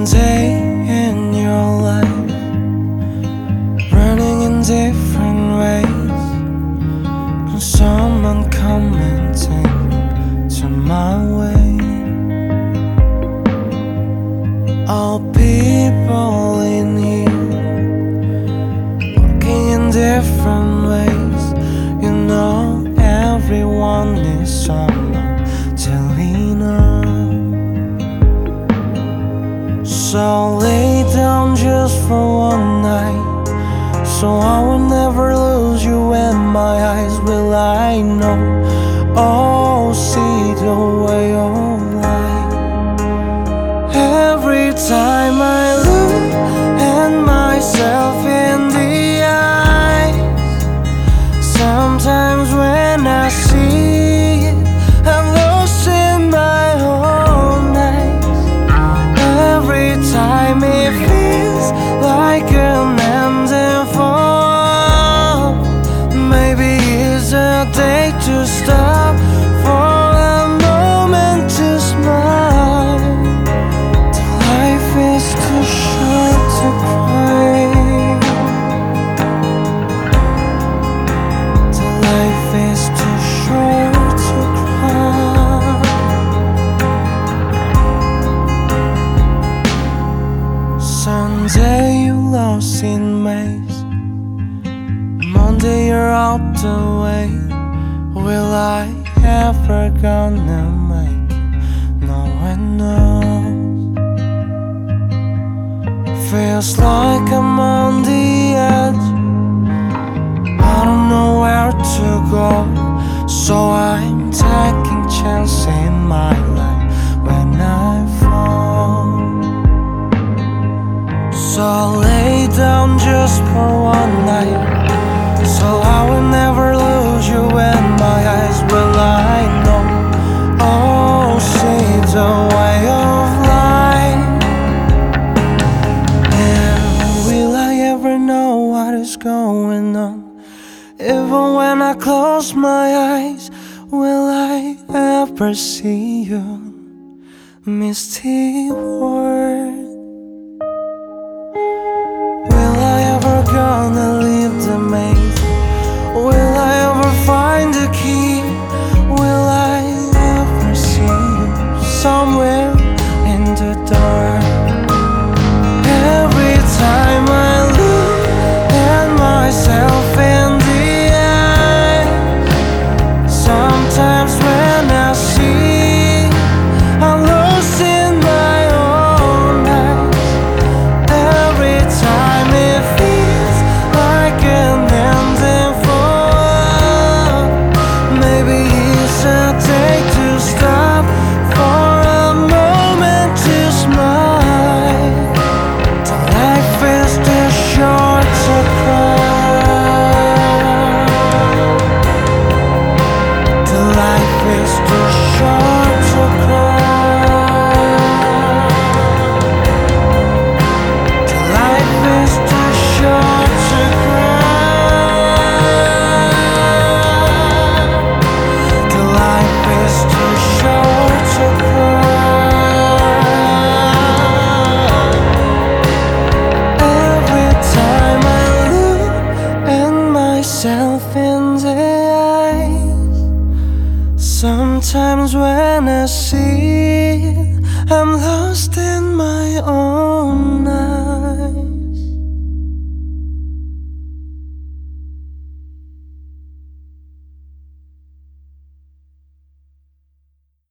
Someday in your life, running in different ways, and someone commenting to my way. All people in here, walking in different ways. You know everyone is someone till we know. So lay down just for one night, so I will never lose you in my eyes. Will I know? Oh, see the way of light. Every time I look at myself in the eyes, sometimes when I see it, I'm lost in my own eyes. Every time it feels like an ending for, maybe it's a day to stop for a moment to smile. The life is too short to cry. The life is too short to cry. Sunday you lost in maze, Monday you're out the way. Will I ever gonna make it? No one knows. Feels like I'm on the edge, I don't know where to go, so I'm taking chances in my life when I fall. So lay down just for one night, so I will never lose you in my eyes. Will I know? Oh, see the way of life. And will I ever know what is going on? Even when I close my eyes, will I ever see you? Misty word. Will I ever gonna leave the maze? Will I ever find the key? Will I ever see you somewhere in the dark? Every time I look at myself in the eye, sometimes when I see, I'm lost in my own eyes. Every time it feels like an ending for, maybe it's a day to stop for a moment to smile. The life is too short to cry. The life is too short to cry. The life is too short to cry. The life is too short to cry. Every time I look at myself in the eyes, sometimes when I see it, I'm lost in my own eyes.